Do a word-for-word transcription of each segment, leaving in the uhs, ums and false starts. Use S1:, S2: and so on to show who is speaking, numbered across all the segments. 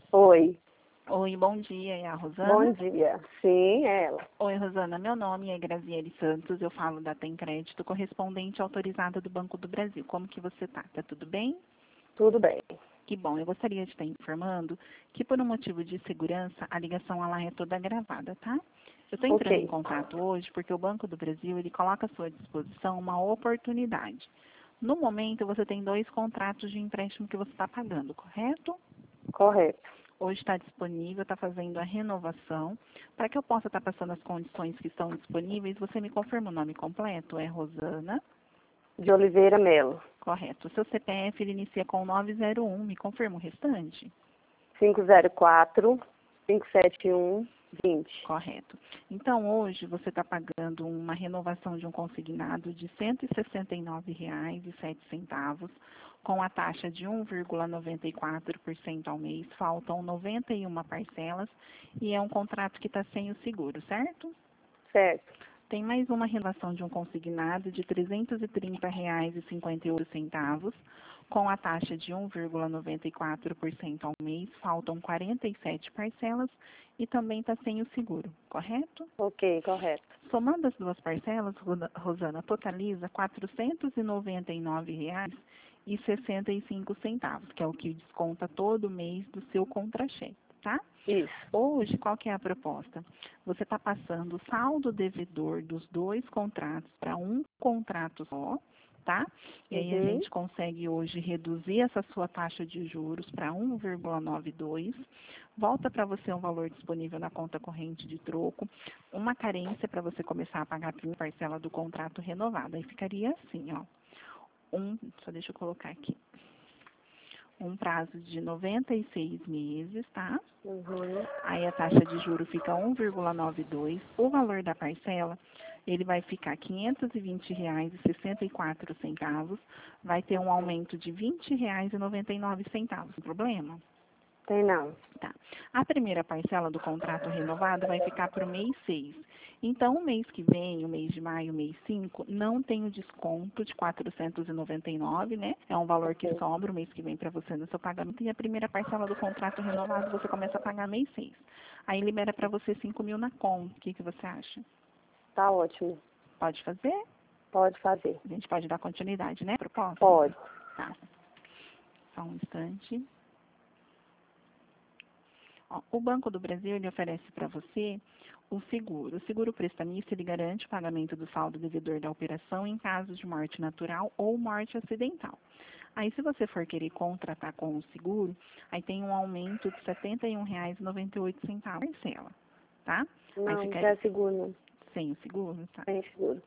S1: Oi,
S2: Oi, bom dia, é a Rosana?
S1: bom dia. Sim, é ela.
S2: Oi, Rosana, meu nome é Graziele Santos, eu falo da Tem Crédito, correspondente autorizada do Banco do Brasil. Como que você tá? Tá tudo bem?
S1: Tudo bem.
S2: Que bom, eu gostaria de estar informando que por um motivo de segurança, a ligação ela é toda gravada, tá? Eu estou entrando em
S1: Ok,
S2: contato hoje porque o Banco do Brasil, ele coloca à sua disposição uma oportunidade. No momento, você tem dois contratos de empréstimo que você está pagando, correto?
S1: correto.
S2: Hoje está disponível, está fazendo a renovação. Para que eu possa estar passando as condições que estão disponíveis, você me confirma o nome completo? É Rosana,
S1: De Oliveira Melo,
S2: correto. O seu C P F ele inicia com nove zero um, me confirma o restante?
S1: cinco zero quatro, cinco sete um, vinte.
S2: Correto. Então, hoje você está pagando uma renovação de um consignado de cento e sessenta e nove reais e sete centavos, com a taxa de um vírgula noventa e quatro por cento ao mês. Faltam noventa e uma parcelas e é um contrato que está sem o seguro, certo?
S1: Certo.
S2: Tem mais uma renovação de um consignado de trezentos e trinta reais e cinquenta e oito centavos, com a taxa de um vírgula noventa e quatro por cento ao mês. Faltam quarenta e sete parcelas e também está sem o seguro, correto?
S1: Ok, correto.
S2: Somando as duas parcelas, Roda- Rosana, totaliza quatrocentos e noventa e nove reais e sessenta e cinco centavos, que é o que desconta todo mês do seu contra-cheque, tá?
S1: Isso.
S2: Hoje, qual que é a proposta? Você está passando o saldo devedor dos dois contratos para um contrato só, tá? E aí a
S1: Uhum.
S2: gente consegue hoje reduzir essa sua taxa de juros para um vírgula noventa e dois. Volta para você um valor disponível na conta corrente de troco, uma carência para você começar a pagar a primeira parcela do contrato renovado. Aí ficaria assim, ó. Um, só deixa eu colocar aqui. Um prazo de noventa e seis meses, tá?
S1: Uhum.
S2: Aí a taxa de juro fica um vírgula noventa e dois. O valor da parcela, ele vai ficar quinhentos e vinte reais e sessenta e quatro centavos. Vai ter um aumento de vinte reais e noventa e nove centavos. Tem problema?
S1: Tem não.
S2: Tá. A primeira parcela do contrato renovado vai ficar para o mês seis. Então, o mês que vem, o mês de maio, o mês cinco, não tem o desconto de quatrocentos e noventa e nove, né? É um valor que
S1: Ok.
S2: sobra o mês que vem para você no seu pagamento. E a primeira parcela do contrato renovado você começa a pagar mês seis. Aí libera para você cinco mil na conta. O que, que você acha?
S1: Tá ótimo.
S2: Pode fazer?
S1: Pode fazer.
S2: A gente pode dar continuidade, né? Proposta?
S1: Pode.
S2: Tá. Só um instante. Ó, o Banco do Brasil ele oferece para você o seguro. O seguro prestamista ele garante o pagamento do saldo devedor da operação em caso de morte natural ou morte acidental. Aí, se você for querer contratar com o seguro, aí tem um aumento de setenta e um reais e noventa e oito centavos parcela, tá? Aí
S1: Não, não
S2: ficaria
S1: quer seguro, não.
S2: sem o seguro, tá?
S1: Tem seguro.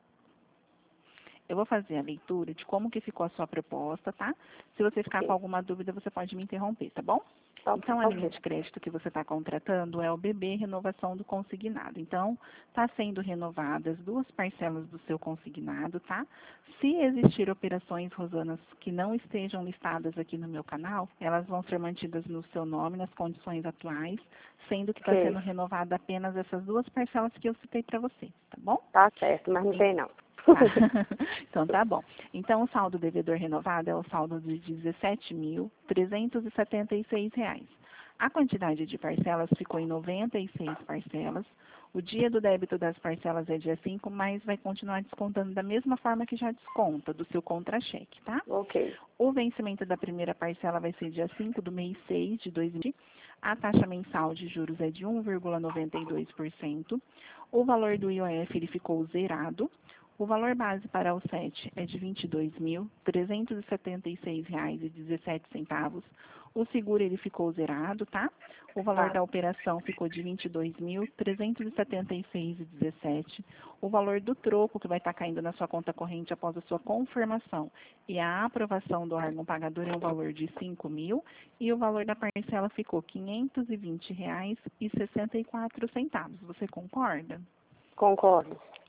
S2: Eu vou fazer a leitura de como que ficou a sua proposta, tá? Se você ficar com
S1: Ok.
S2: alguma dúvida, você pode me interromper, tá bom?
S1: Tá,
S2: Então, a linha
S1: ok.
S2: de crédito que você está contratando é o B B Renovação do Consignado. Então, está sendo renovadas duas parcelas do seu consignado, tá? Se existir operações, Rosanas, que não estejam listadas aqui no meu canal, elas vão ser mantidas no seu nome, nas condições atuais, sendo que está
S1: Ok.
S2: sendo renovada apenas essas duas parcelas que eu citei para você, tá bom?
S1: Tá certo, mas não tem não.
S2: Tá. Então tá bom. Então o saldo devedor renovado é o saldo de dezessete mil trezentos e setenta e seis reais. A quantidade de parcelas ficou em noventa e seis parcelas. O dia do débito das parcelas é dia cinco, mas vai continuar descontando da mesma forma que já desconta do seu contra-cheque, tá?
S1: Ok.
S2: O vencimento da primeira parcela vai ser dia cinco do mês seis de dois mil e vinte. A taxa mensal de juros é de um vírgula noventa e dois por cento. O valor do I O F ele ficou zerado. O valor base para o S E T é de vinte e dois mil trezentos e setenta e seis reais e dezessete centavos. O seguro ele ficou zerado, tá? O valor
S1: Tá.
S2: da operação ficou de vinte e dois mil trezentos e setenta e seis reais e dezessete centavos. O valor do troco que vai estar caindo na sua conta corrente após a sua confirmação e a aprovação do órgão pagador é um valor de cinco mil e o valor da parcela ficou quinhentos e vinte reais e sessenta e quatro centavos. Você concorda?
S1: Concordo.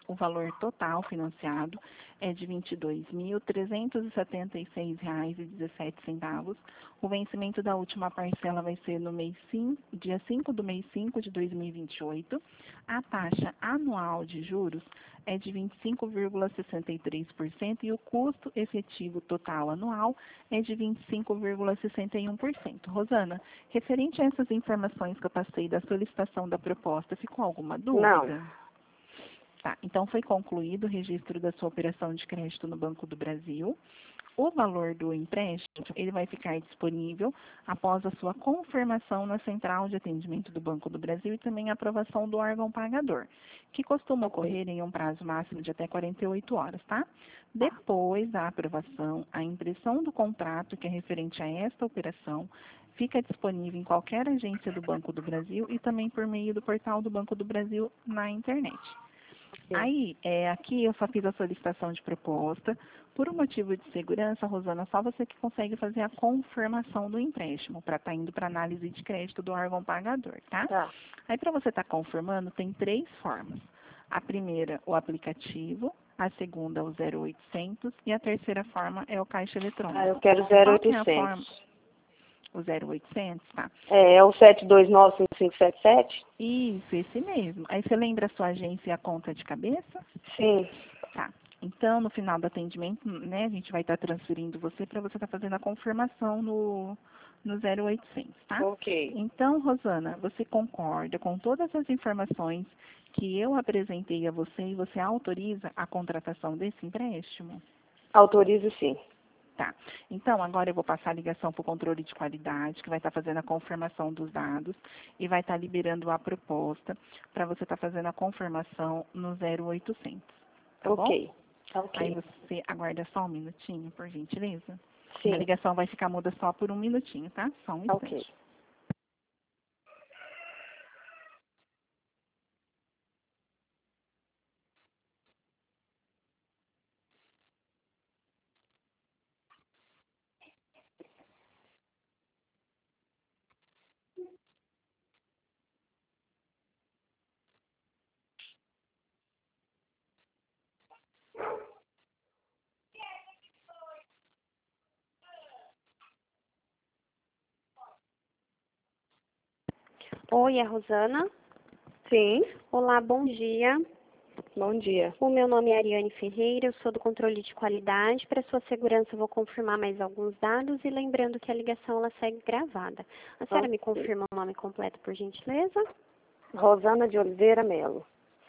S2: O valor total financiado é de vinte e dois mil, trezentos e setenta e seis reais e dezessete centavos. O vencimento da última parcela vai ser no mês cinco, dia cinco do mês cinco de dois mil e vinte e oito. A taxa anual de juros é de vinte e cinco vírgula sessenta e três por cento e o custo efetivo total anual é de vinte e cinco vírgula sessenta e um por cento. Rosana, referente a essas informações que eu passei da solicitação da proposta, ficou alguma dúvida?
S1: Não.
S2: Tá, então foi concluído o registro da sua operação de crédito no Banco do Brasil. O valor do empréstimo, ele vai ficar disponível após a sua confirmação na central de atendimento do Banco do Brasil e também a aprovação do órgão pagador, que costuma ocorrer em um prazo máximo de até quarenta e oito horas, tá? Depois da aprovação, a impressão do contrato, que é referente a esta operação, fica disponível em qualquer agência do Banco do Brasil e também por meio do portal do Banco do Brasil na internet. Aí, é, aqui eu só fiz a solicitação de proposta. Por um motivo de segurança, Rosana, só você que consegue fazer a confirmação do empréstimo, para estar indo para análise de crédito do órgão pagador, tá?
S1: Tá.
S2: Aí, para você estar confirmando, tem três formas. A primeira, o aplicativo. A segunda, o zero oitocentos. E a terceira forma é o caixa eletrônico.
S1: Ah, eu quero zero
S2: Qual que é a forma?
S1: oitocentos.
S2: O zero oitocentos, tá?
S1: É, é o sete dois nove cinco cinco sete sete?
S2: Isso, esse mesmo. Aí você lembra a sua agência e a conta de cabeça?
S1: Sim.
S2: Tá. Então, no final do atendimento, né, a gente vai estar transferindo você para você estar fazendo a confirmação no, no zero oitocentos, tá?
S1: Ok.
S2: Então, Rosana, você concorda com todas as informações que eu apresentei a você e você autoriza a contratação desse empréstimo?
S1: Autorizo sim.
S2: Tá. Então, agora eu vou passar a ligação para o controle de qualidade, que vai estar fazendo a confirmação dos dados e vai estar liberando a proposta para você estar fazendo a confirmação no zero oitocentos. Tá bom?
S1: Ok. Tá ok.
S2: Aí você aguarda só um minutinho, por gentileza.
S1: Sim.
S2: A ligação vai ficar muda só por um minutinho, tá? Só um
S1: Tá
S2: instante.
S1: ok.
S3: Oi, é a Rosana.
S1: Sim.
S3: Olá, bom dia.
S1: Bom dia.
S3: O meu nome é Ariane Ferreira, eu sou do controle de qualidade. Para sua segurança, eu vou confirmar mais alguns dados e lembrando que a ligação ela segue gravada. A senhora me confirma o nome completo, por gentileza?
S1: Rosana de Oliveira Melo.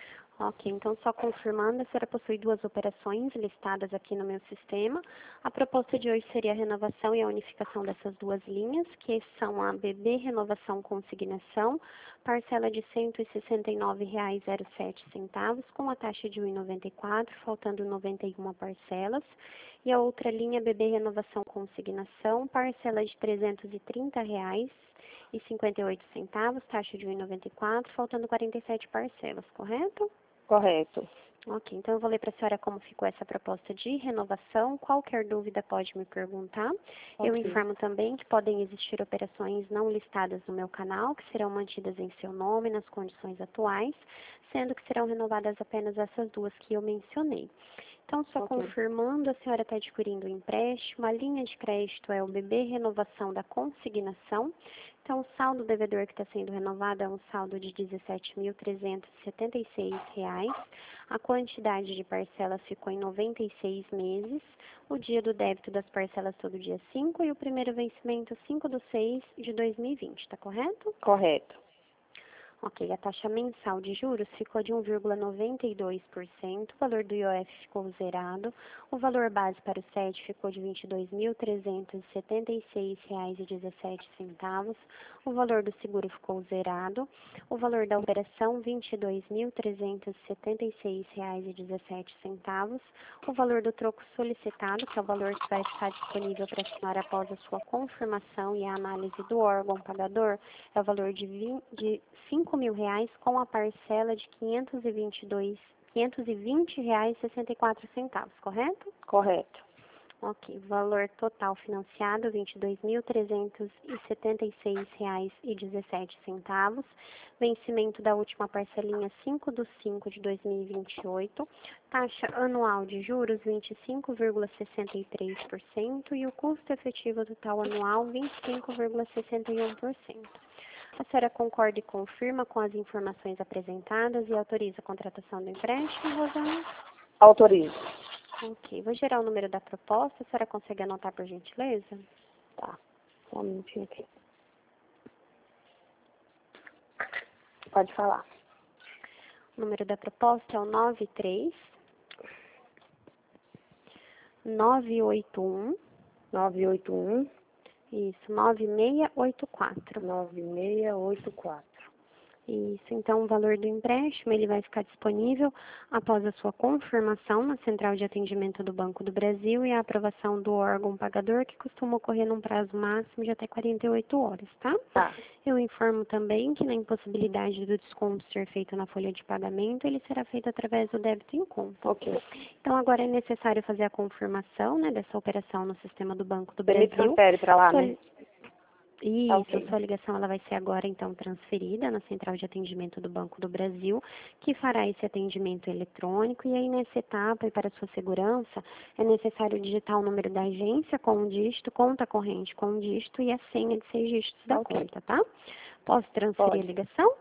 S3: Ok, então só confirmando, a senhora possui duas operações listadas aqui no meu sistema. A proposta de hoje seria a renovação e a unificação dessas duas linhas, que são a B B Renovação Consignação, parcela de cento e sessenta e nove reais e zero sete centavos, com a taxa de um real e noventa e quatro centavos, faltando noventa e uma parcelas. E a outra linha, B B Renovação Consignação, parcela de trezentos e trinta reais e cinquenta e oito centavos, taxa de um real e noventa e quatro centavos, faltando quarenta e sete parcelas, correto?
S1: Correto.
S3: Ok, então eu vou ler para a senhora como ficou essa proposta de renovação. Qualquer dúvida pode me perguntar. Eu
S1: Ok.
S3: informo também que podem existir operações não listadas no meu canal, que serão mantidas em seu nome, nas condições atuais, sendo que serão renovadas apenas essas duas que eu mencionei. Então, só
S1: Ok.
S3: confirmando, a senhora está adquirindo o empréstimo, a linha de crédito é o B B Renovação da Consignação. Então, o saldo devedor que está sendo renovado é um saldo de dezessete mil trezentos e setenta e seis reais. A quantidade de parcelas ficou em noventa e seis meses. O dia do débito das parcelas todo dia cinco e o primeiro vencimento cinco de seis de dois mil e vinte, tá correto?
S1: Correto.
S3: Ok, a taxa mensal de juros ficou de um vírgula noventa e dois por cento, o valor do I O F ficou zerado, o valor base para o S E D ficou de vinte e dois mil trezentos e setenta e seis reais e dezessete centavos, o valor do seguro ficou zerado, o valor da operação vinte e dois mil trezentos e setenta e seis reais e dezessete centavos, o valor do troco solicitado, que é o valor que vai estar disponível para a senhora após a sua confirmação e a análise do órgão pagador, é o valor de, vinte, de cinco mil reais com a parcela de quinhentos e vinte e dois, quinhentos e vinte reais e sessenta e quatro centavos, correto?
S1: Correto.
S3: Ok, valor total financiado vinte e dois mil trezentos e setenta e seis reais e dezessete centavos. Vencimento da última parcelinha cinco de cinco de dois mil e vinte e oito. Taxa anual de juros vinte e cinco vírgula sessenta e três por cento e o custo efetivo total anual vinte e cinco vírgula sessenta e um por cento. A senhora concorda e confirma com as informações apresentadas e autoriza a contratação do empréstimo, Rosana?
S1: Autorizo.
S3: Ok, vou gerar o número da proposta. A senhora consegue anotar, por gentileza?
S1: Tá, só um minutinho aqui. Pode falar.
S3: O número da proposta é o nove três nove oito um.
S1: nove oito um.
S3: Isso, nove seis oito quatro.
S1: nove seis oito quatro.
S3: Isso, então o valor do empréstimo ele vai ficar disponível após a sua confirmação na Central de Atendimento do Banco do Brasil e a aprovação do órgão pagador, que costuma ocorrer num prazo máximo de até quarenta e oito horas, tá?
S1: Tá.
S3: Eu informo também que na impossibilidade do desconto ser feito na folha de pagamento, ele será feito através do débito em conta.
S1: Ok.
S3: Então agora é necessário fazer a confirmação, né, dessa operação no sistema do Banco do
S1: Você me
S3: Brasil.
S1: transfere para lá,
S3: Sua-
S1: né?
S3: Isso,
S1: Ok.
S3: sua ligação ela vai ser agora então transferida na Central de Atendimento do Banco do Brasil, que fará esse atendimento eletrônico, e aí nessa etapa e para sua segurança é necessário digitar o número da agência com um dígito, conta corrente com um dígito e a senha de seis dígitos da
S1: Ok.
S3: conta, tá? Posso transferir
S1: Pode.
S3: a ligação?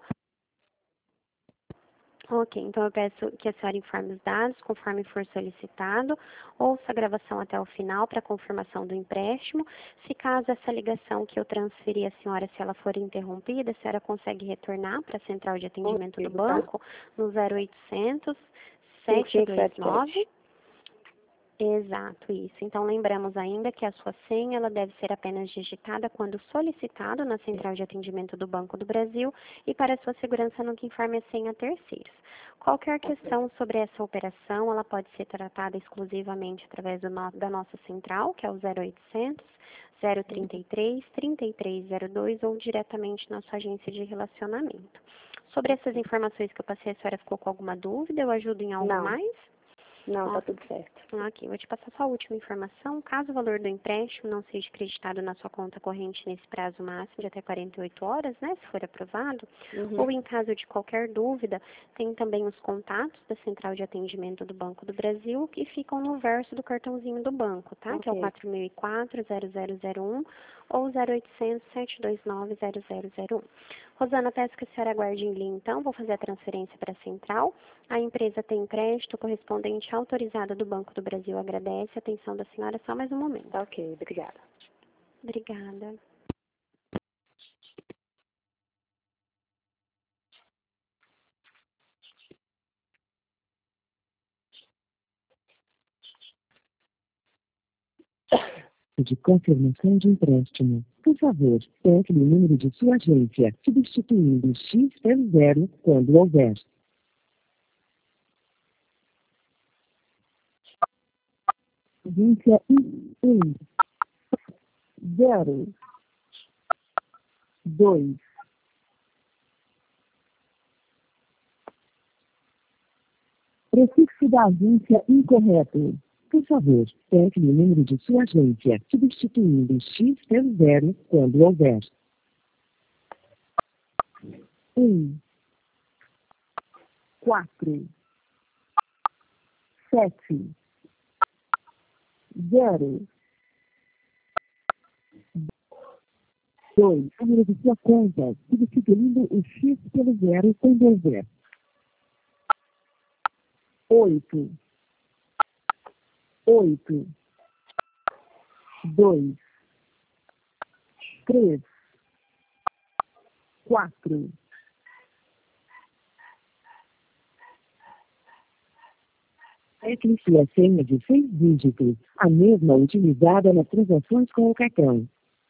S3: Ok, então eu peço que a senhora informe os dados conforme for solicitado, ouça a gravação até o final para confirmação do empréstimo. Se caso essa ligação que eu transferi à senhora, se ela for interrompida, a senhora consegue retornar para a central de atendimento do
S1: Consigo, tá?
S3: banco no zero oitocentos,
S1: cinco
S3: sete
S1: cinco
S3: dois
S1: sete
S3: nove.
S1: sete.
S3: Exato, isso. Então, lembramos ainda que a sua senha ela deve ser apenas digitada quando solicitado na Central de Atendimento do Banco do Brasil e, para sua segurança, nunca informe a senha a terceiros. Qualquer questão sobre essa operação, ela pode ser tratada exclusivamente através do no, da nossa central, que é o zero oitocentos, zero trinta e três, trinta e três zero dois ou diretamente na sua agência de relacionamento. Sobre essas informações que eu passei, a senhora ficou com alguma dúvida? Eu ajudo em algo
S1: Não.
S3: mais?
S1: Não, tá
S3: Ok.
S1: tudo certo.
S3: Aqui, vou te passar só a última informação. Caso o valor do empréstimo não seja acreditado na sua conta corrente nesse prazo máximo de até quarenta e oito horas, né, se for aprovado,
S1: Uhum.
S3: ou em caso de qualquer dúvida, tem também os contatos da Central de Atendimento do Banco do Brasil, que ficam no verso do cartãozinho do banco, tá? Que é o
S1: Ok.
S3: quatro mil e quatro, zero zero zero um ou zero oitocentos, sete dois nove, zero zero zero um. Rosana, peço que a senhora aguarde em linha, então. Vou fazer a transferência para a Central. A empresa tem crédito correspondente autorizado do Banco do Brasil. Agradece a atenção da senhora. Só mais um momento.
S1: Tá ok, obrigada.
S3: Obrigada.
S4: De confirmação de empréstimo. Por favor, pegue o número de sua agência, substituindo X pelo zero quando houver. Agência um, zero, dois. Prefixo da agência incorreto. Por favor, pegue o número de sua agência, substituindo X pelo zero quando houver. Um, quatro, sete, zero, dois. Número de sua conta, substituindo o X pelo zero quando houver. Oito, oito, dois, três, quatro. Pegue sua senha de seis dígitos, a mesma utilizada nas transações com o cartão.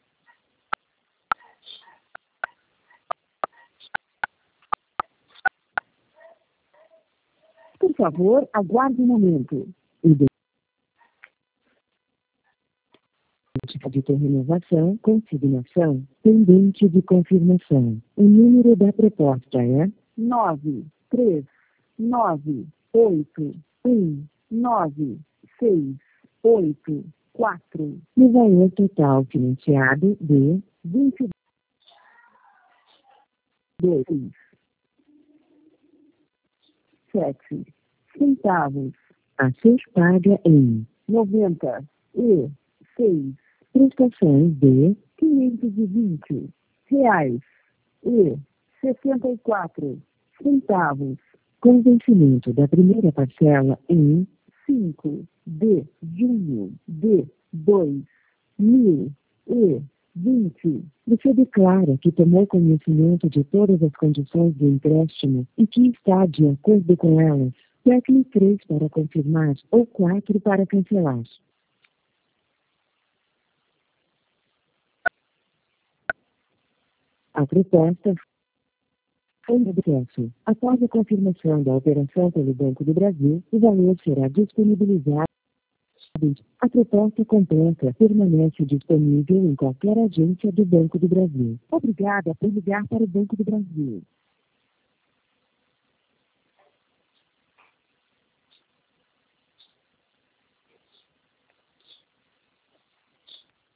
S4: Por favor, aguarde um momento. Identificador de renovação, consignação, pendente de confirmação. O número da proposta é nove, três, nove, oito, um, nove, seis, oito, quatro. No valor total financiado de vinte e dois reais e sete centavos. A ser paga em noventa e seis prestações de quinhentos e vinte reais e sessenta e quatro centavos. Com vencimento da primeira parcela em cinco de junho de dois mil e vinte, você declara que tomou conhecimento de todas as condições do empréstimo e que está de acordo com elas. Tecle três para confirmar ou quatro para cancelar. A proposta foi de acesso. Após a confirmação da operação pelo Banco do Brasil, o valor será disponibilizado. A proposta completa permanece disponível em qualquer agência do Banco do Brasil. Obrigada por ligar para o Banco do Brasil.